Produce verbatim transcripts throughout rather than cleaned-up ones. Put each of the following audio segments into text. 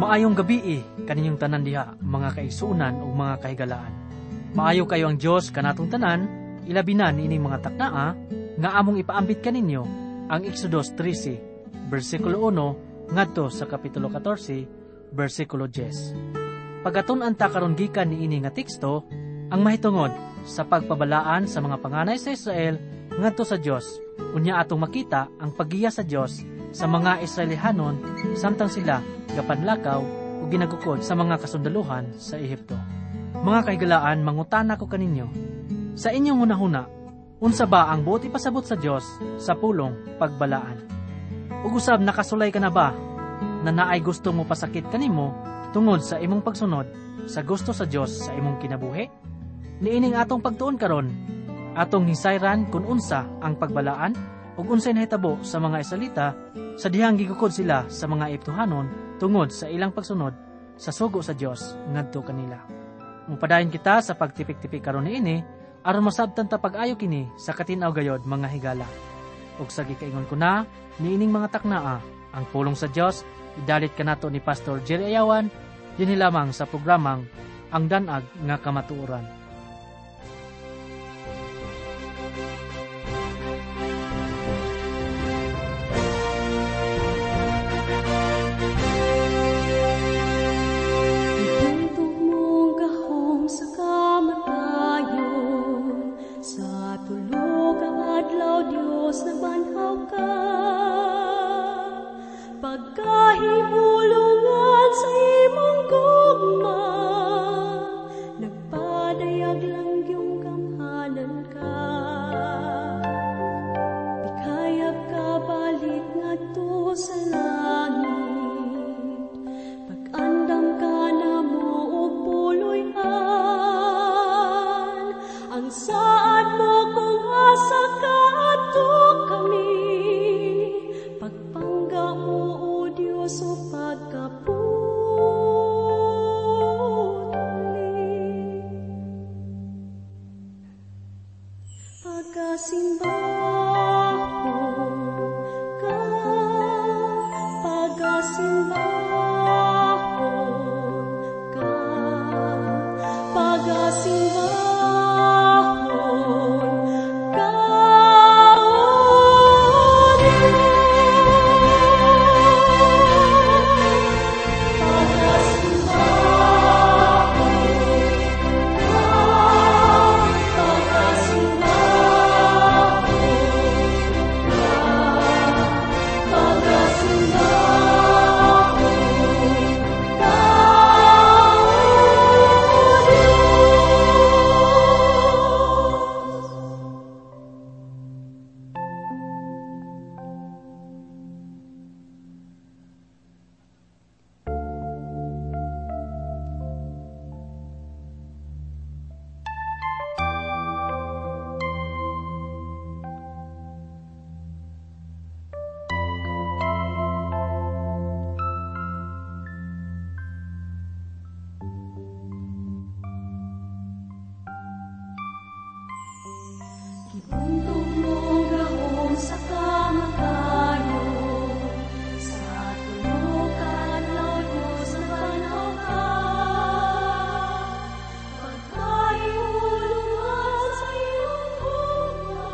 Maayong gabi eh, kaninyong tanan diha, mga kaigsuunan o mga kahigalaan. Maayo kayo ang Diyos kanatong tanan, ilabinan ining mga taknaa, nga among ipaambit kaninyo, ang Exodus thirteen, versikulo one, ngadto sa kapitulo fourteen, versikulo ten. Pagatunan ta karon gikan ni ini nga teksto, ang mahitungod sa pagpabalaan sa mga panganay sa Israel ngadto sa Dios, unya atong makita ang paggiya sa Dios sa mga Israelihanon samtang sila gapanlakaw o ginagukod sa mga kasundaluhan sa Ehipto. Mga kaigalaan, mangutana ko kaninyo, sa inyong hunahuna, unsa ba ang buot ipasabot sa Dios sa pulong pagbalaan? Ug usab nakasulay ka na ba na naay gusto mo pasakit kanimo tungod sa imong pagsunod sa gusto sa Dios sa imong kinabuhi? Niining atong pagtuon karon, atong hisayran kung unsa ang pagbalaan ug unsay nahitabo sa mga Israelita sa dihang gigukod sila sa mga Ehiptohanon tungod sa ilang pagsunod sa sugo sa Dios ngadto kanila. Mupadayon kita sa pagtipik-tipik karon niini aron masabtan ta pag-ayo kini sa katinaw gayod mga higala. Ug sa gikaingon ko na niining mga taknaa ang pulong sa Dios idalit kanato ni Pastor Jerry Ayawan dinhi lamang sa programang Ang Danag nga Kamatuoran. Pagkahibulungan sa imong gugma, nagpadayag lang yung kamhanan ka. Di kayag ka balik ngadto sa langit, pag-andam ka na mo og puloy-an, ang saan mo kung asa ka ato kami. So pagkaputuli, pagkasimbahon ka, pagkasimbahon ka, pagkasimbahon ka. Ibundog mo gahom sa kamatayo, sa tulog adlaw Dios na banaw ka. Pagkahibulungan sa iyong gugma,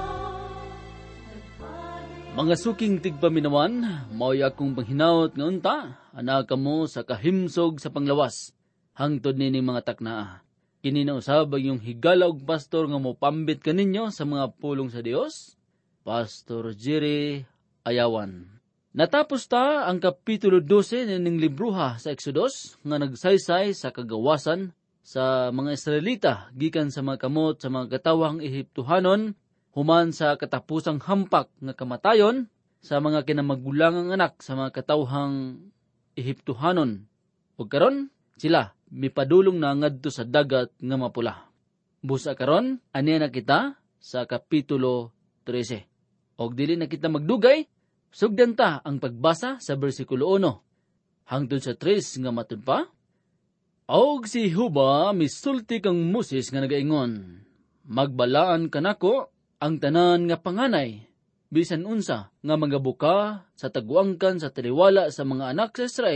mga suking tigpaminawan, mao'y akong panghinaut nga unta, anak kamo sa kahimsog sa panglawas, hangtod nining mga taknaa. Kini na usab ang yung higala og pastor nga mopambit kaninyo sa mga pulong sa Dios, Pastor Jerry Ayawan. Natapos ta ang kapitulo twelve ning libruha sa Exodus nga nagsaysay sa kagawasan sa mga Israelita gikan sa mga kamot sa mga katawang Ehiptohanon human sa katapusang hampak nga kamatayon sa mga kinamagulangang anak sa mga katawhang Ehiptohanon. Ug karon sila mipadulong na ngadto sa dagat nga mapula. Busa karon ani na kita sa kapitulo thirteen. Og dili na kita magdugay, sugdan ta ang pagbasa sa bersikulo one. Hangtod sa three nga matud pa. Og si Huba misulti kang Moses nga nagaingon, magbalaan kanako ang tanan nga panganay, bisan unsa nga magabuka sa taguangkan sa taliwala sa mga anak sa Israel,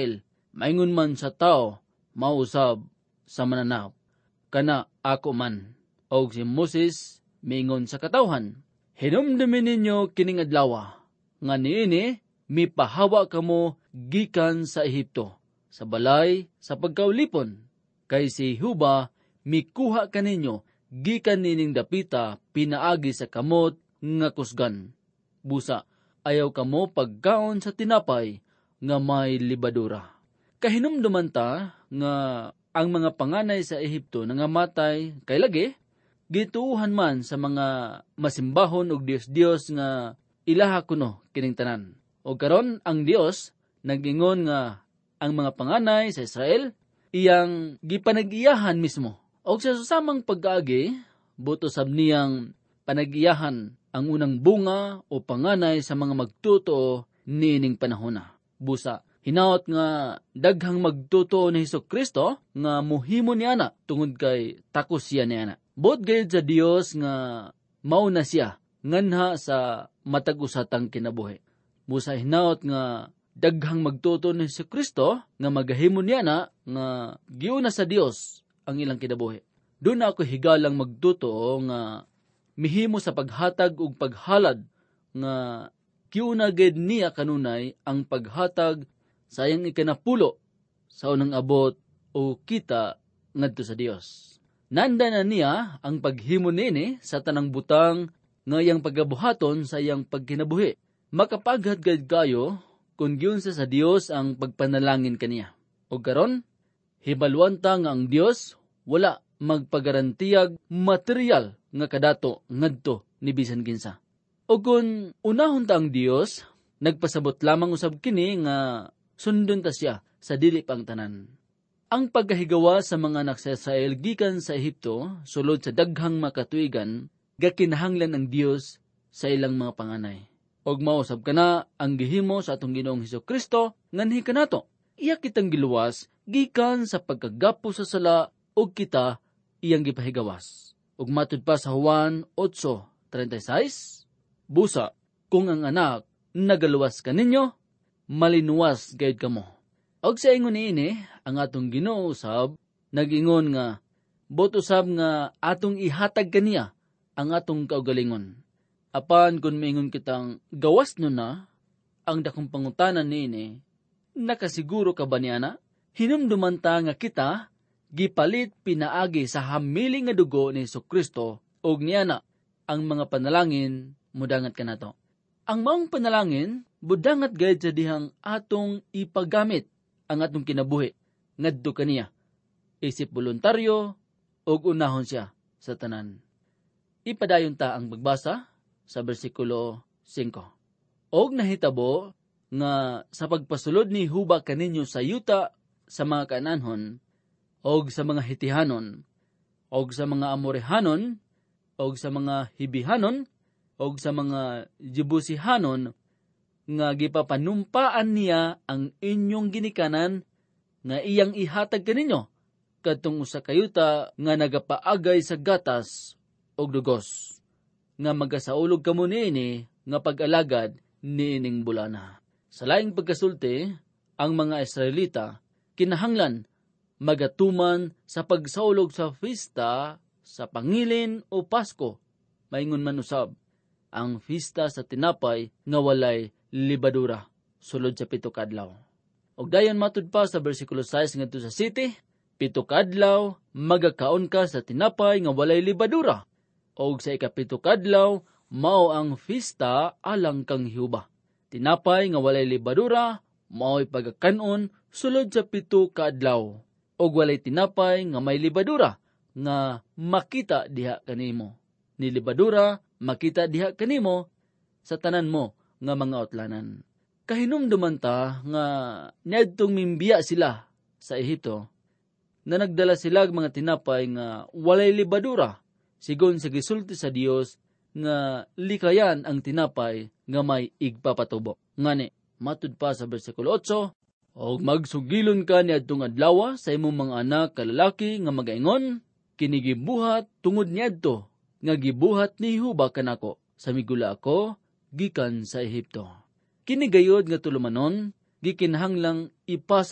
Maingon man sa tao, mausab sa mananap, kana ako man. Og si Moses miingon sa katawhan, hinumdumin ninyo kining adlaw, nga niini mipahawa kamo gikan sa Ehipto, sa balay sa pagkaulipon. Kay si Huba mikuha kaninyo gikan nining dapita pinaagi sa kamot nga kusgan. Busa, ayaw kamo pagkaon sa tinapay nga may libadura. Kahinumduman ta nga ang mga panganay sa Ehipto nangamatay kay lagi, gituuhan man sa mga masimbahon og Dios-Dios nga ilaha kuno kining tanan. O karon ang Dios nag-ingon nga ang mga panganay sa Israel iyang gipanag-iyahan mismo. O sa susamang pag-agi, buto sab niyang panag-iyahan ang unang bunga o panganay sa mga magtotoo niining panahona. Busa, hinaot nga daghang magtotoo ni Hesukristo nga muhimo ni ana tungod kay takos siya ni ana. Bot gayud sa Dios nga mauna siya nganha sa matag-usatang kinabuhi. Busa hinaot nga daghang magtotoo ni Hesukristo nga magahimo ni ana nga giuna sa Dios ang ilang kinabuhi. Doon ako higalang magtotoo nga mihimo sa paghatag ug paghalad nga giuna gid niya kanunay ang paghatag sa iyang ikanapulo sa unang abot o kita ngadto sa Dios. Nanda na niya ang paghimo nini sa tanang butang nga iyang pagabuhaton sa iyang pagkinabuhi. Makapaghad gayud kayo kung giunsa sa Dios ang pagpanalangin kaniya. O karon, hibaluan ta nga ang Dios wala magpagarantiyag material nga kadato ngadto ni bisan kinsa. O kung unahon ta ang Dios, nagpasabot lamang usab kini nga sundon ta siya sa dili pang tanan. Ang pagkahigawa sa mga anak sa Israel gikan sa Ehipto sulod sa daghang makatuigan, gakinahanglan ang Dios sa ilang mga panganay. Og mausab kana ang gihimo sa atong Ginoong Hesukristo nganhi kanato. Iya kitang giluwas gikan sa pagkagapo sa sala og kita iyang gipahigawas. Ug matud pa sa Juan eight thirty-six, busa kung ang anak nagaluwas kaninyo, malinuwas gayud kamo. Og sa ingon niini, ang atong Ginoo usab nag-ingon nga bot usab nga atong ihatag kaniya ang atong kaugalingon. Apan kun maingon kitang gawas no na ang dakong pangutanan niini, nakasiguro ka ba niana? Hinumduman ta nga kita gipalit pinaagi sa hamiling nga dugo ni Hesukristo og niana ang mga panalangin mudangat kanato. Ang maong panalangin budangat gayud sa dihang atong ipagamit ang atong kinabuhi ngadto kaniya. Isip voluntaryo og unahon siya sa tanan. Ipadayon ta ang pagbasa sa bersikulo five. Og nahitabo nga sa pagpasulod ni Huba kaninyo sa yuta sa mga Kanaanhon og sa mga Hitihanon og sa mga Amorehanon og sa mga Hibihanon og sa mga Jebusihanon nga gipapanumpaan niya ang inyong ginikanan nga iyang ihatag kaninyo kadtong usa ka yuta nga nagapaagay sa gatas og dugos nga magasaulog kamo niini nga pag-alagad niining bulana. Sa laing pagkasulti, ang mga Israelita kinahanglan magatuman sa pagsaulog sa fiesta sa pangilin o Pasko. Maingon man usab ang fiesta sa tinapay nga walay libadura sulod sa pito ka adlaw. Og dayon matud pa sa bersikulo six ngadto sa siete, pito ka adlaw magakaon ka sa tinapay nga walay libadura. Og sa ikapito ka adlaw mao ang fiesta alang kang Huba. Tinapay nga walay libadura mao'y pagakanon sulod sa pito ka adlaw. Og walay tinapay nga may libadura nga makita diha kanimo. Ni libadura makita diha kanimo sa tanan mo nga mga utlanan. Kahinumduman ta nga niadtong mimbiya sila sa Ehipto na nagdala sila mga tinapay nga walay libadura sigon sa gisulti sa Dios nga likayan ang tinapay nga may igpapatubo. Ngani matud pa sa bersikulo eight, og magsugilon ka niadtong adlaw sa imong mga anak kalalaki nga magaingon, kini gibuhat tungod niadto nga gibuhat ni Huba kanako sa migula ako gikan sa Ehipto. Kini gayod nga tulumanon gikinahanglang ipasa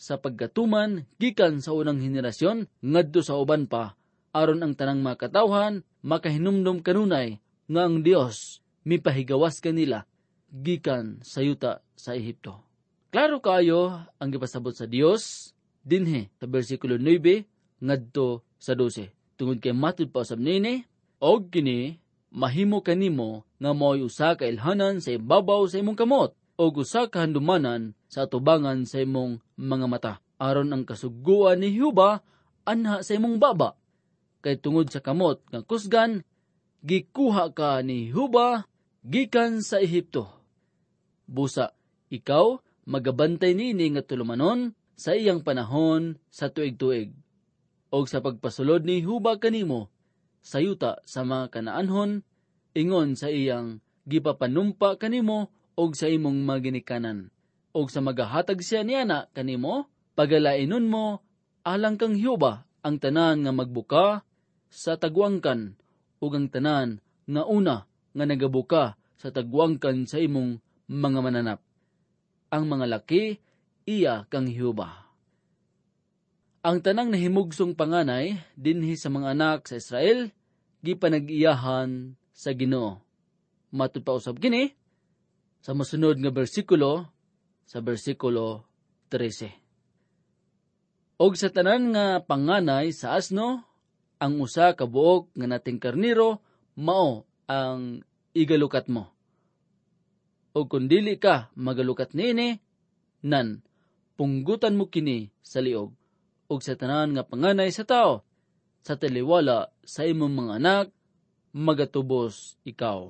sa pagkatuman gikan sa unang henerasyon ngadto sa uban pa, aron ang tanang mga katawhan makahinumdom kanunay nga ang Dios mipahigawas kanila gikan sa yuta sa Ehipto. Klaro kaayo ang gipasabot sa Dios dinhi sa bersikulo nine ngadto sa twelve. Tungod kay matud pa usab nini, og kini mahimo kanimo nga mo'y usa ka ilhanan sa ibabaw sa imong kamot og usa ka handumanan sa atubangan sa imong mga mata, aron ang kasuguan ni Jehova anha sa imong baba. Kay tungod sa kamot nga kusgan, gikuha ka ni Jehova gikan sa Ehipto. Busa, ikaw magabantay nini nga tulumanon sa iyang panahon sa tuig-tuig. Og sa pagpasulod ni Jehova kanimo sa yuta sa mga Kanaanhon, ingon sa iyang gipapanumpa kanimo og sa imong mga ginikanan. Og sa magahatag siya niyana kanimo, pagalainon mo alang kang Jehova ang tanan nga magbuka sa tagwangkan ug ang tanan nga una nga nagabuka sa tagwangkan sa imong mga mananap. Ang mga laki, iya kang Jehova. Ang tanang nahimugsong panganay dinhi sa mga anak sa Israel, gipanag-iyahan sa Ginoo. Matud pa usab kini sa mosunod nga bersikulo, sa bersikulo thirteen. Og sa tanan nga panganay sa asno, ang usa ka buok nga nating karniro mao ang igalukat mo. O kung dili ka magalukat nini, nan, punggutan mo kini sa liog. O sa tanan nga panganay sa tao, sa taliwala sa imong mga anak, magatubos ikaw.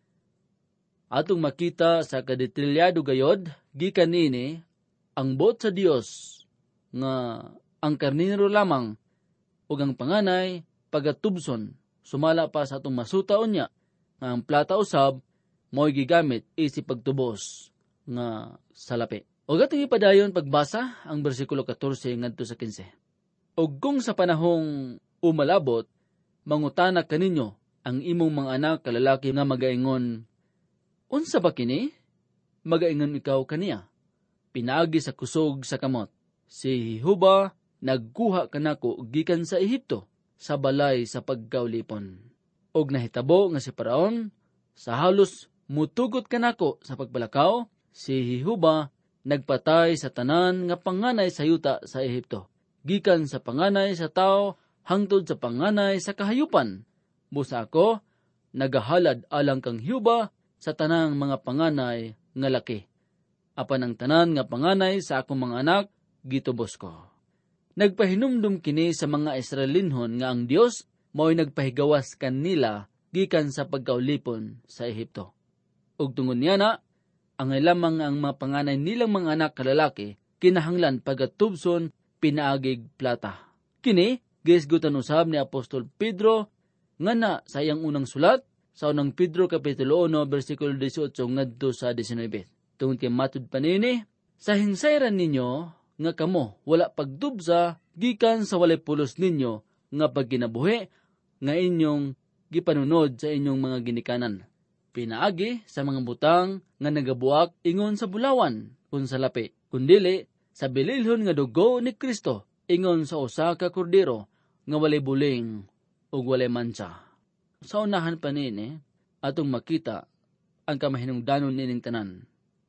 Atong makita sa kadetilyado gayod, gikan nini, ang bot sa Dios nga ang karniro lamang, ug ang panganay, pagatubson, sumala pa sa atong masutaon niya, nga ang plata usab, mo'y gigamit isip pagtubos nga salapi. O gatong ipadayon pagbasa ang bersikulo fourteen ngadto sa fifteen. Og kung sa panahong umalabot, mangutana kaninyo ang imong mga anak kalalaki nga magaingon, unsa ba kini? Magaingon ikaw kaniya. Pinaagi sa kusog sa kamot. Si Jehova nagkuha kanako gikan sa Ehipto, sa balay sa pagkaulipon. Og nahitabo nga si Paraon, sa halos mutugot kanako sa pagbalakaw, si Jehova nagpatay sa tanan nga panganay sa yuta sa Ehipto, gikan sa panganay sa tao hangtod sa panganay sa kahayupan. Busa ako, nagahalad alang kang Jehova sa tanang mga panganay nga laki. Apan ang tanan nga panganay sa akong mga anak, gitubos ko. Nagpahinumdum kini sa mga Israelinhon nga ang Dios mao'y nagpahigawas kanila gikan sa pagkaulipon sa Ehipto. Ug tungod niya na, ang lamang ang mga panganay nilang mga anak kalalaki, kinahanglan pagatubson pinaagig plata. Kini, gisgutan usab ni Apostol Pedro, nga na sa iyang unang sulat, sa unang Pedro Kapitulo one, versikulo eighteen ngadto sa nineteen. Tungod kay matud panini, sa hinsayran ninyo, nga kamo wala pagdubsa, gikan sa walay pulos ninyo, nga pagkinabuhi, nga inyong gipanunod sa inyong mga ginikanan. Pinaagi sa mga butang nga nagabuak ingon sa bulawan, kun sa lapi, kundili sa bililhon nga dugo ni Kristo, ingon sa usa ka kordero, nga walay buling ug walay mansa. Sa unahan pa nini, atong makita ang kamahinungdanon nining tanan.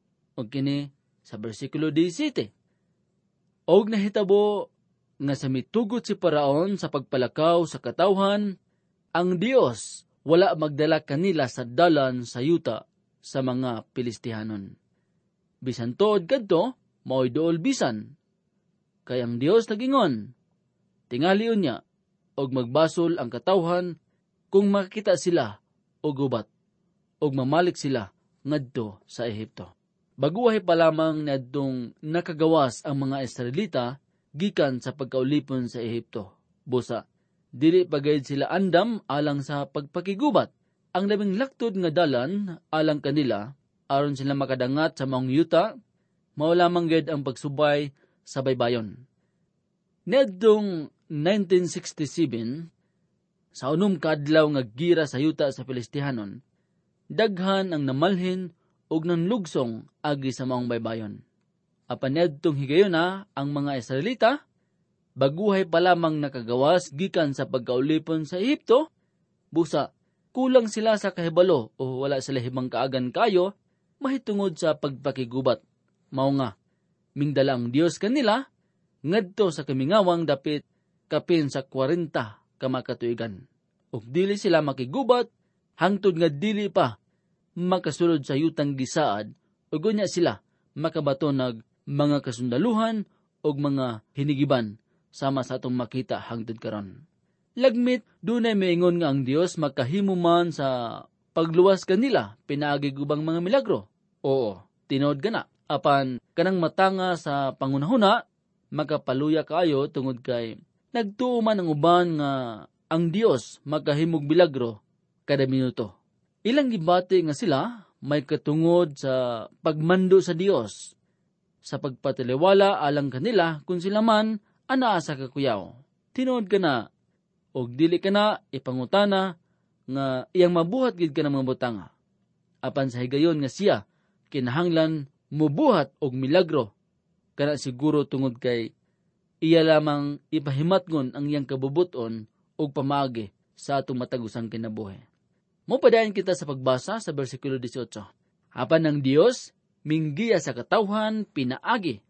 Og kini sa bersikulo seventeen. Og nahitabo nga sa mitugot si Paraon sa pagpalakaw sa katawhan, ang Dios wala magdala kanila sa dalan sa yuta sa mga Pilistihanon. Bisan tuod kadto, mao'y dool bisan. Kay ang Dios nagingon, tingalion niya, og magbasol ang katawhan kung makita sila og gubat, og mamalik sila ngadto sa Ehipto. Baguhay pa lamang niadtong nakagawas ang mga Israelita gikan sa pagkaulipon sa Ehipto. Busa, dili pagayud sila andam alang sa pagpakigubat. Ang labing laktod nga dalan alang kanila, aron sila makadangat sa maong yuta, mao lamang gid ang pagsubay sa baybayon. Niadtong nineteen sixty-seven, sa unom ka adlaw nga gira sa yuta sa Pilistihanon, daghan ang namalhin og nanlugsong agi sa maong baybayon. Apan niadtong higayuna ang mga Israelita, baguhay pa lamang nakagawas gikan sa pagkaulipon sa Ehipto, busa kulang sila sa kahibalo o wala sila hibang kaagan kayo, mahitungod sa pagpakigubat. Mao nga, mingdala ang Dios kanila, ngadto sa kamingawang dapit kapin sa kwarenta kamakatuigan. Ug dili sila makigubat, hangtod nga dili pa makasulod sa yutang gisaad, ug unya sila makabato nag mga kasundaluhan ug mga hinigiban sama sa atong makita hangtod karon. Lagmit dunay maingon nga ang Dios makahimo man sa pagluwas kanila pinaagi gubang mga milagro. Oo, tinuod gana. Apan kanang matanga sa pangunahuna, makapaluya kayo tungod kay nagtuo man ang uban nga ang Dios makahimog milagro kada minuto. Ilang gibati nga sila may katungod sa pagmando sa Dios, sa pagpatiliwala alang kanila kung sila man anaa sa kakuyaw. Tinuod ka na, og dili ka na ipangutana nga iyang mabuhat gid ka ng mga butanga. Apan sa higayon nga siya, kinahanglan mubuhat og milagro. Kana siguro tungod kay iya lamang ipahimatngon ang iyang kabubuton og pamaagi sa atong matagusang kinabuhi. Mopadayon kita sa pagbasa sa bersikulo eighteen. Apan ng Dios minggiya sa katawhan pinaagi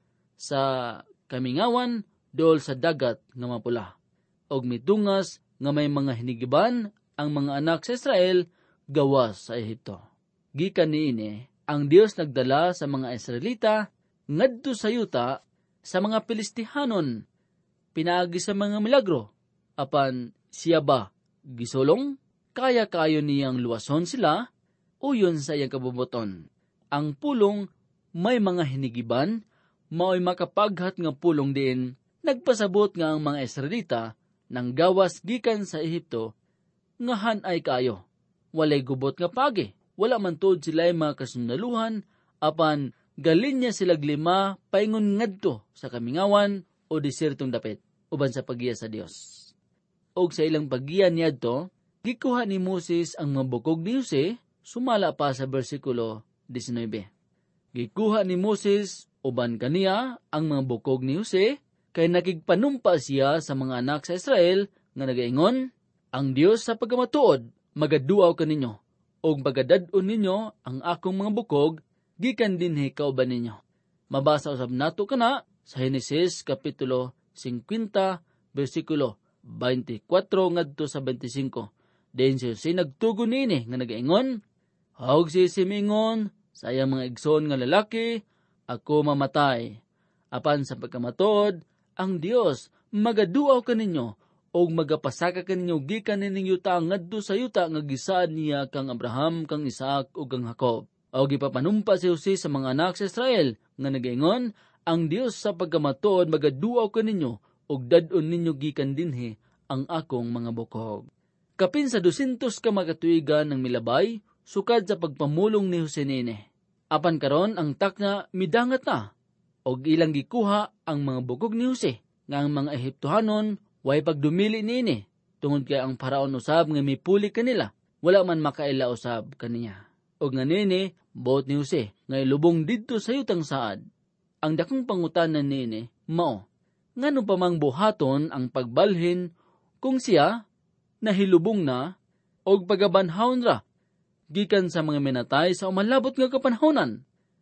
sa kamingawan dol sa dagat nga mapula. Og mitungas nga may mga hinigiban ang mga anak sa Israel gawas sa Ehipto. Gikan niini, ang Dios nagdala sa mga Israelita ngadto sa yuta sa mga Pilistihanon, pinaagi sa mga milagro. Apan siya ba gisulong? Kaya kayo niyang luwason sila o yun sa iyang kabubuton. Ang pulong may mga hinigiban, mao'y makapaghat nga pulong din, nagpasabot nga ang mga Israelita nang gawas gikan sa Ehipto, nga hanay kayo. Walay gubot nga pagi, wala man tod sila'y mga kasundaluhan, apan galinya silag lima paingon ngadto sa kamingawan o desiertong dapit, uban sa pagiya sa Dios. Og sa ilang pagiya niadto, gikuha ni Moses ang mga bukog ni Jose, sumala pa sa bersikulo nineteen. Gikuha ni Moses uban kaniya ang mga bukog ni Jose, kay nakigpanumpa siya sa mga anak sa Israel nga nagaingon, ang Dios sa pagkamatuod magaduaw kaninyo, og pagadad-on ninyo ang akong mga bukog, gikan dinhi kauban ninyo. Mabasa usab nato kana sa Henesis kapitulo fifty, bersikulo twenty-four ngadto sa twenty-five. Den si Jose nagtugon nini nga nagaingon, hawag si Simingon, sa iyang mga igsoon nga lalaki, ako mamatay. Apan sa pagkamatod, ang Dios magaduaw kaninyo, og magapasaka kaninyo gikan nining yuta ngadto sa yuta nga gisaad niya kang Abraham, kang Isaac, ug kang Jacob. Og ipapanumpa si Jose sa mga anak sa Israel, nga nagaingon, ang Dios sa pagkamatod magaduaw kaninyo, og dad-on ninyo gikan dinhi ang akong mga bukog. Kapin sa dusintos ka makatuigan ng milabay, sukad sa pagpamulong ni Jose nini. Apan karon ang takna midangat na, og ilang gikuha ang mga bukog ni Jose, nga ang mga Ehiptohanon way pagdumili nini, tungod kay ang paraon usab nga mipuli kanila, wala man makaila usab kaniya. Og nga nini, buot ni Jose, nga ilubong didto sa yutang saad. Ang dakong pangutanan nini, mao, ngano pa mang buhaton ang pagbalhin kung siya nahilubong na og pagabanhawon ra gikan sa mga minatay sa umalabot nga kapanhawonan.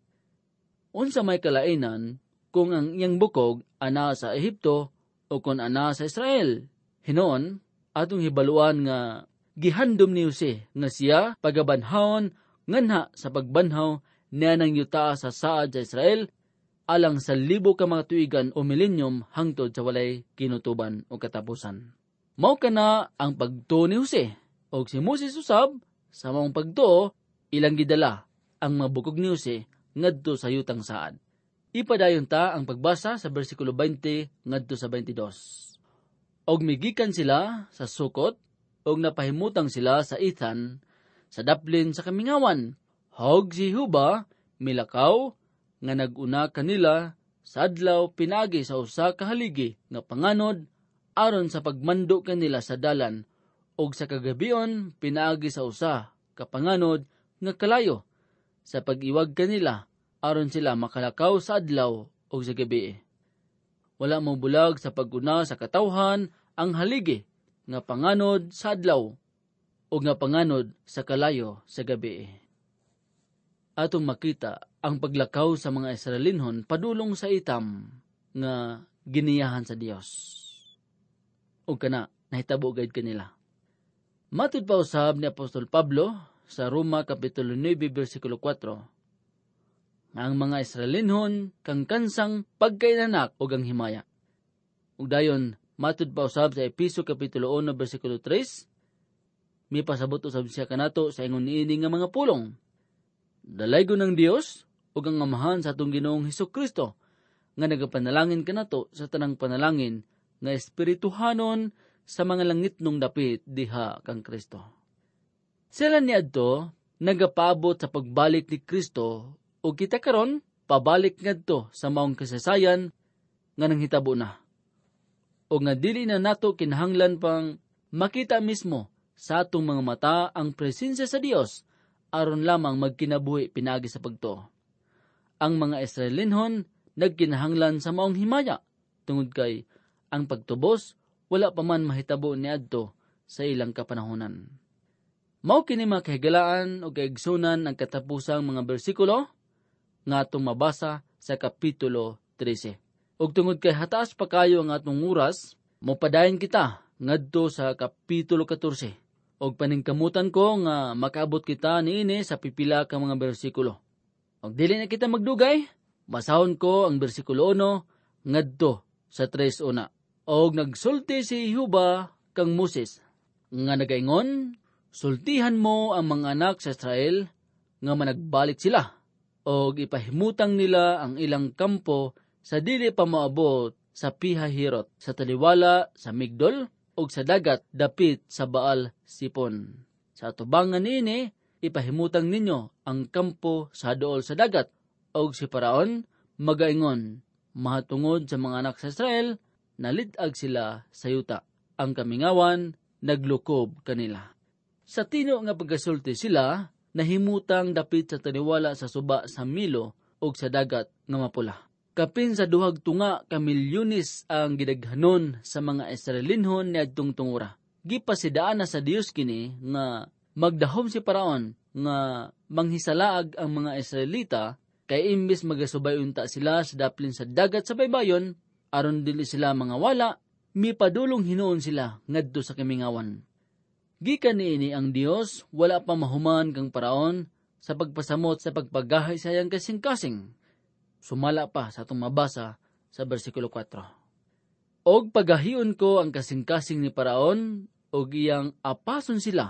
Unsa may kalainan kung ang iyang bukog ana sa Ehipto o kung ana sa Israel? Hinon, atong hibaluan nga gihandom ni Jose nga siya pagabanhawon nganha sa pagbanhaw niya ng yuta sa saad sa Israel alang sa libo ka mga tuigan o milenyum hangtod sa walay kinutuban o katapusan. Mao kana ang pagtuo ni Jose, og si Moses usab sa maong pagtuo ilang gidala ang mga bukog ni Jose ngadto sa yutang saad. Ipadayon ta ang pagbasa sa bersikulo twenty ngadto sa twenty-two. Og migikan sila sa Sukot, og napahimutang sila sa Ethan, sa daplin sa kamingawan. Hog si Huba milakaw nga naguna kanila sa adlaw pinagi sa usa ka haligi nga panganod aron sa pagmando kanila sa dalan, og sa kagabion pinaagi sa usa kapanganod nga kalayo sa pag-iwag kanila aron sila makalakaw sa adlaw o sa gabi. Wala mo bulag sa paguna sa katawhan ang haligi nga panganod sa adlaw o nga panganod sa kalayo sa gabi. Atong makita ang paglakaw sa mga Israelinhon padulong sa itam nga giniyahan sa Dios. O kana, nahitabo gayud kanila. Matud pa usab ni Apostol Pablo sa Roma Kapitulo nine, versikulo four, ang mga Israelinhon kang kansang pagkainanak og ang himaya. Ug dayon, matud pa usab sa Episo Kapitulo one, versikulo three, may pasabot usab siya kanato sa ingon niini nga mga pulong. Dalaygo ng Dios ug ang amahan sa atong Ginoong Hesukristo nga nagapanalangin kanato sa tanang panalangin nga espirituhanon sa mga langitnong dapit diha kang Kristo. Sila niadto nagapaabot sa pagbalik ni Kristo ug kita karon pabalik ngadto sa maong kasaysayan nga nanghitabo na. O nga dili na nato kinahanglan pang makita mismo sa atong mga mata ang presensya sa Dios aron lamang magkinabuhi pinagi sa pagtuo. Ang mga Israelinhon nagkinahanglan sa maong himaya tungod kay ang pagtubos wala pa man mahitabo niadto sa ilang kapanahonan. Mao kini makahigalaan o kaigsunan ang katapusang mga bersikulo nga atong mabasa sa Kapitulo thirteen. Ug tungod kay hataas pa kayo ang atong oras, mopadayon kita ngadto sa Kapitulo fourteen. Og paningkamutan ko nga makaabot kita niini sa pipila ka mga bersikulo. Og dili na kita magdugay, basahon ko ang bersikulo one ngadto sa tres una. Og nagsulti si Jehova kang Moses nga nagaingon, sultihan mo ang mga anak sa Israel nga managbalik sila og ipahimutang nila ang ilang kampo sa dili pa moabot sa Pihahirot, sa taliwala sa Migdol og sa dagat dapit sa Baal Sipon. Sa atubangan niini, ipahimutang ninyo ang kampo sa duol sa dagat, og si Paraon magaingon, mahatungod sa mga anak sa Israel, nalitag sila sa yuta. Ang kamingawan, naglukob kanila. Sa tino nga pagkasulti sila, nahimutang dapit sa taniwala sa suba sa Milo og sa dagat nga mapula. Kapin sa duhag tunga ka milyones ang gidaghanon sa mga Israelinhon ni adtong tungura. Gipasidaan na sa Dios kini nga magdahom si Paraon nga manghisalaag ang mga Israelita kay imbis magasubay unta sila sa daplin sa dagat sa baybayon aron dili sila mga wala, mipadulong hinuon sila ngadto sa kamingawan. Gikan niini ang Dios wala pa mahuman kang Paraon sa pagpasamot sa pagpagahay sa iyang kasing-kasing. Sumala pa sa atong mabasa sa bersikulo four. Og pagahion ko ang kasing-kasing ni Paraon, og iyang apason sila.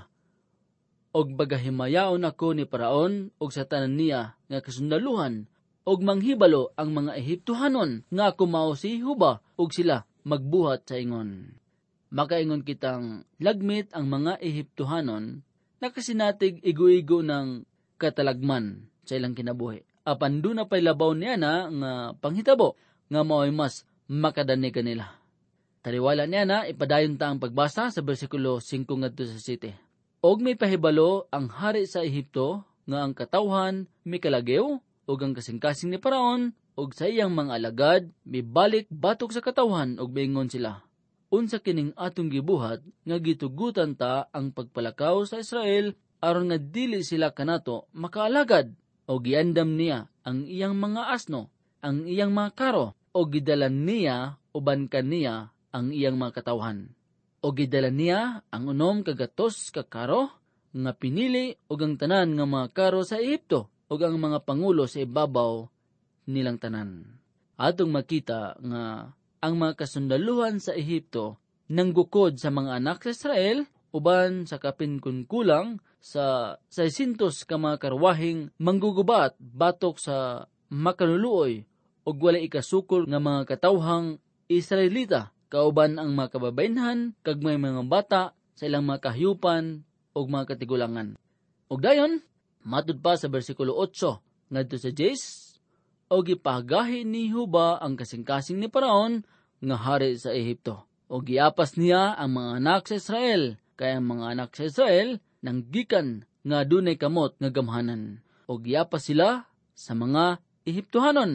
Og bagahimayaon ako ni Paraon, og sa tanan niya nga kasundaluhan, og manghibalo ang mga Ehiptohanon, nga kumao si Jehova, og sila magbuhat sa ingon. Makaingon kitang lagmit ang mga Ehiptohanon, na kasinatig igo-igo ng katalagman sa ilang kinabuhi. Apan doon na pa'y labaw niya na nga panghitabo nga mao'y mas makadani kanila. Taliwala niya na ipadayon ta ang pagbasa sa bersikulo five ngadto sa seven. Og may pahibalo ang hari sa Ehipto nga ang katawhan may kalagyo og ang kasing-kasing ni Paraon og sa iyang mga alagad mibalik batok sa katawhan og miingon sila. Unsa kining atong gibuhat nga gitugutan ta ang pagpalakaw sa Israel aron nga dili sila kanato makaalagad. O giandam niya ang iyang mga asno, ang iyang mga karo, o gidalan niya uban kaniya ang iyang mga katawhan. O gidalan niya ang unom kagatos ka karo, nga pinili o ang tanan nga mga karo sa Ehipto, o ang mga pangulo sa ibabaw nilang tanan. Atong makita nga ang mga kasundaluhan sa Ehipto nanggukod sa mga anak sa Israel, uban sa kapinkunkulang sa six hundred ka mga karwahing manggugubat batok sa makanuluoy o wala ikasukol nga mga katawhang Israelita, kauban ang mga kababaynhan kag may mga bata sa ilang mga kahyupan o mga katigulangan. Og dayon, matud pa sa bersikulo eight ngadto sa ten, o gipagahi ni Jehova ang kasing-kasing ni Paraon nga hari sa Ehipto. O giapas niya ang mga anak sa Israel, kaya ang mga anak sa Israel nanggikan nga dunay kamot nga gamhanan. O giapas sila sa mga Ehiptohanon,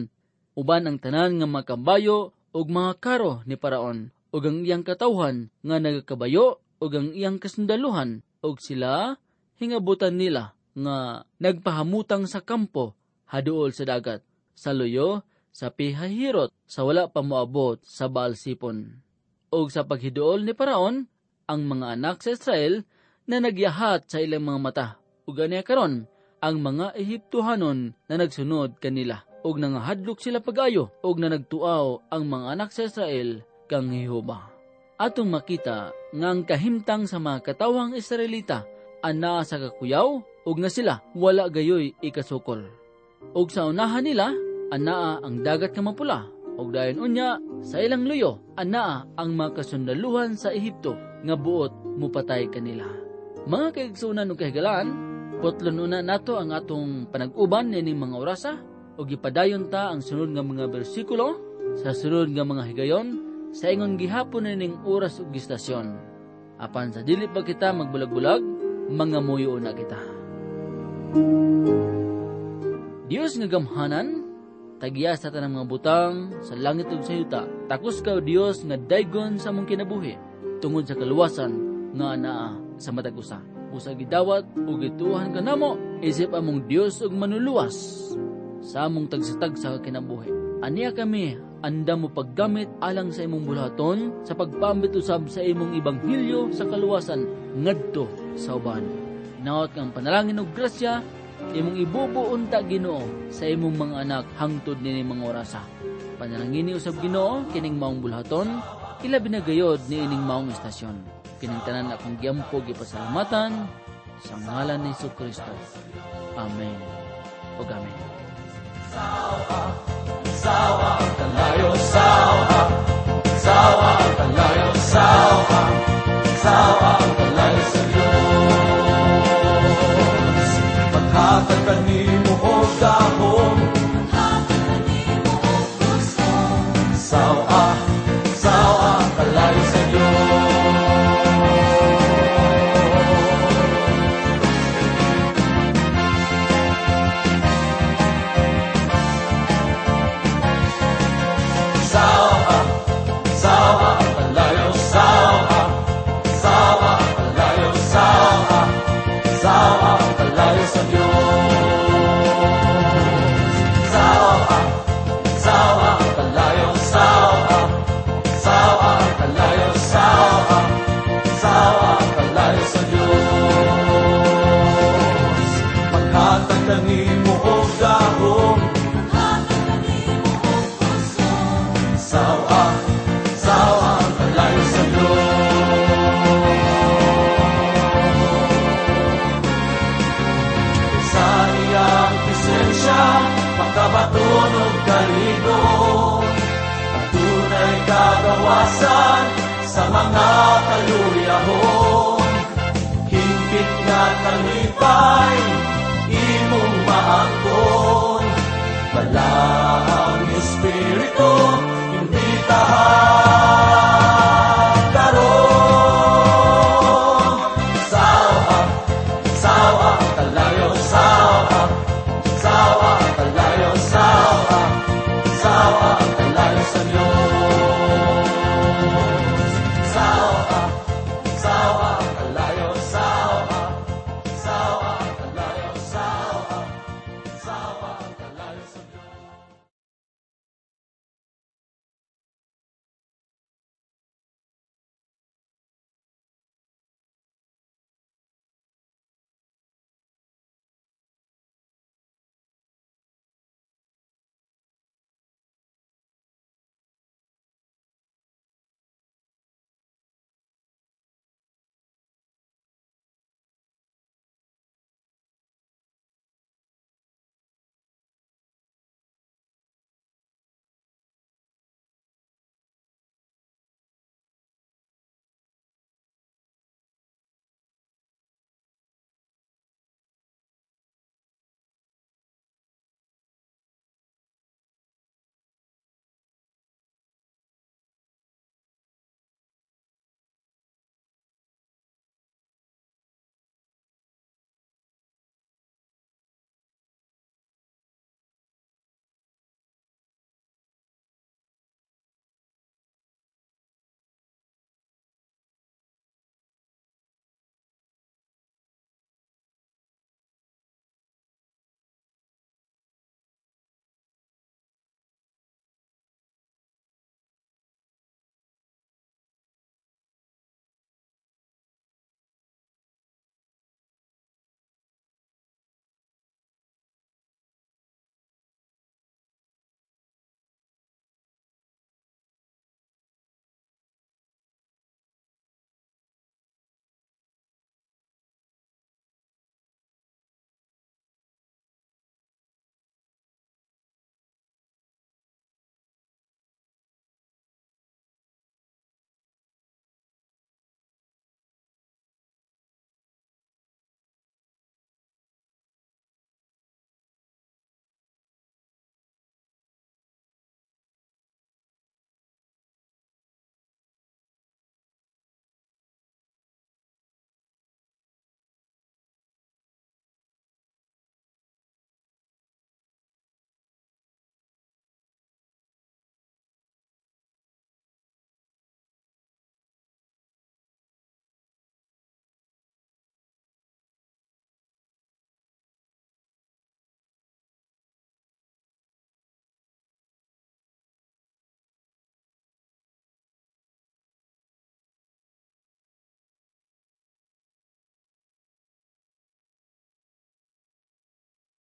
uban ang tanan nga mga kabayo ug mga karo ni Paraon, ug ang iyang katawhan nga nagakabayo ug ang iyang kasundaluhan, ug sila hingabutan nila nga nagpahamutang sa kampo haduol sa dagat, sa luyo, sa pihahirot, sa wala pa moabot sa Baal-sipon. Ug sa paghiduol ni Paraon, ang mga anak sa Israel na nagyahat sa ilang mga mata, ug aniya karon ang mga Ehiptohanon na nagsunod kanila, ug nangahadlok sila pag-ayo, ug na nagtuaw ang mga anak sa Israel kang Jehova. Atong makita nga ang kahimtang sa mga katawhang Israelita ana sa kakuyaw, ug na sila wala gayoy ikasukol. Ug sa unahan nila, anaa ang dagat nga mapula, ug dayon unya sa ilang luyo, anaa ang mga kasundaluhan sa Ehipto nga buot mupatay kanila. Mga kaigsunan ug kahigalaan, putlon una nato ang atong panag-uban nining mga orasa, ug ipadayon ta ang sunod nga mga bersikulo sa sunod nga mga higayon sa ingon gihapon nining oras ug istasyon. Apan sa dili pa kita magbulag-bulag, mga muyo na kita. Dios nga gamhanan, tagiya sa tanang mga butang sa langit ug sa yuta, takos ka Dios nga daygon sa among kinabuhi tungod sa kaluwasan nga anaa sa matag usa. Usa gidawat ug gituhan kanamo isip among Dios ug manuluwas sa among tagsatag sa kinabuhi. Aniya kami andam mo paggamit alang sa imong bulaton sa pagpambit usab sa imong ibanghilyo sa kaluwasan ngadto sa uban. Naot kang panalangin ug grasya imong ibubuon ta Ginoo sa imong mga anak hangtod nining mga orasa. Panalangin usab Ginoo kining maong bulaton, ilabi na gayod ni ining maong istasyon. Kining tanan akong giampo gipasalamatan sa ngalan ni Jesucristo. Amen. Ug amen. Sawa, sawa, kalayo, sawa, sawa, kalayo, sawa, sawa, kalayo sa Diyos. Maghatag kanimo og dahom, maghatag kanimo og gusto. Sawa, sawa, kalayo sa Diyos. Matunog kaligo ang tunay kagawasan sa mga kaluyahon. Hingpit nga kalipay imong maangkon, bala ang Espiritu